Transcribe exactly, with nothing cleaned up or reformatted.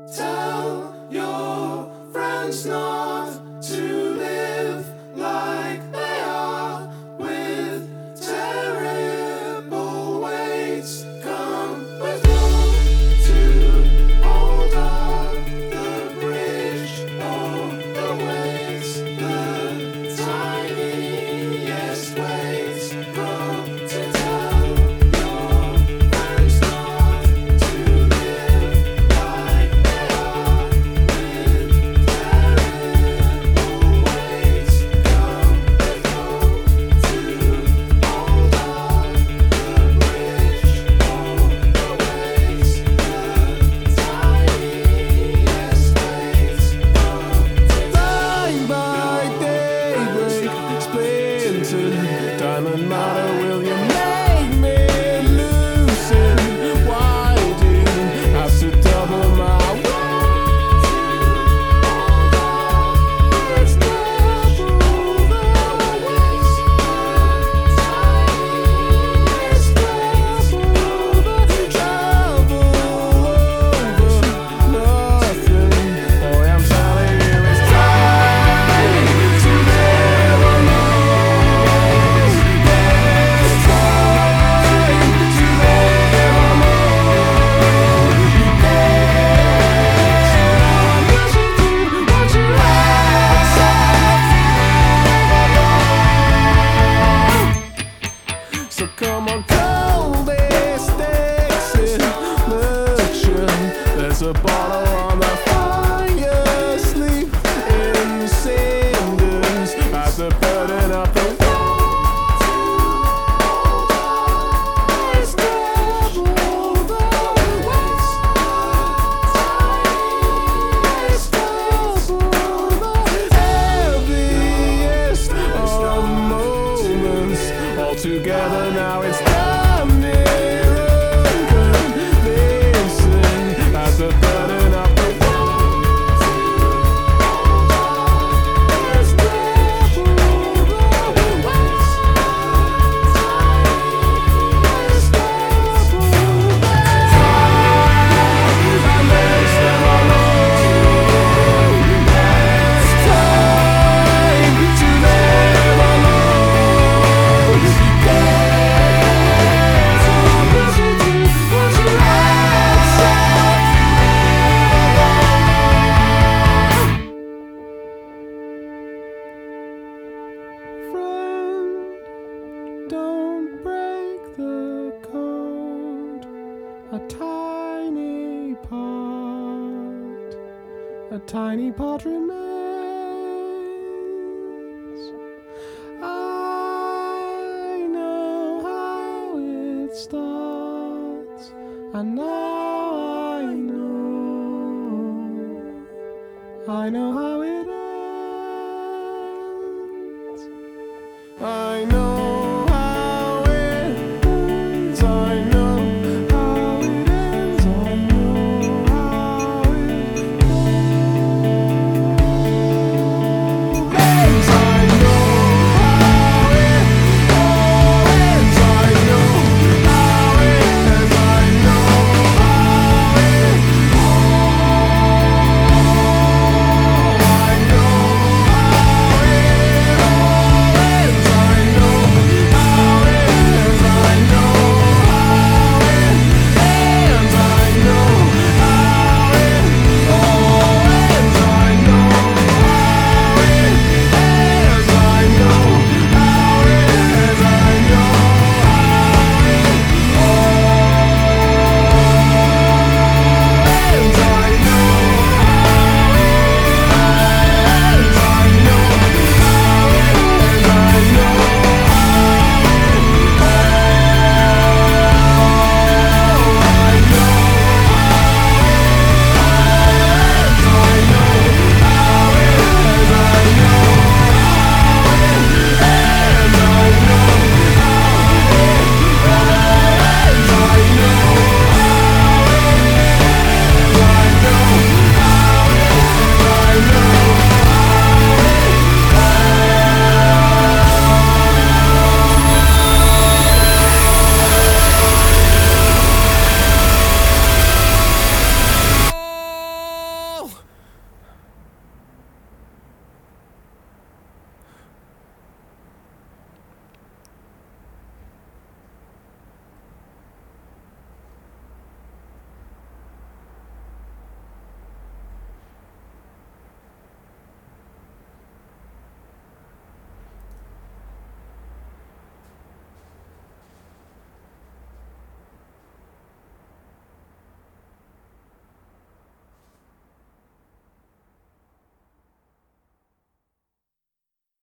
Tell your friends not to live like they are, with terrible weights. Come with love to hold up the bridge or the weights, the tiniest weights. Come to tell your friends not to live like they are, with terrible weights. Come with love to hold up the bridge or the weights, the tiniest weights. Come to Dying by daybreak, splintered diamond motto, will you make me loosen? Why do you have to double my words? Double the weights, tiniest weights, double the travel over nothing. Boy, I'm telling you, it's time to live alone. It's time to live alone. Yes, you do what you have. So come on, cold sticks in motion. There's a bottle on the fire, sleep in cinders as the burden of the waters double the weights, tiniest double the heaviest of moments. All together now it's damn near unconvincing as the burden of the waters double the weights, tiniest double the time I makes them alone. It's time to live alone. Yes, what you do, what you accept. Friend, don't break the code. A tiny part, a tiny part remains. I know how it starts, and now I know, I know how it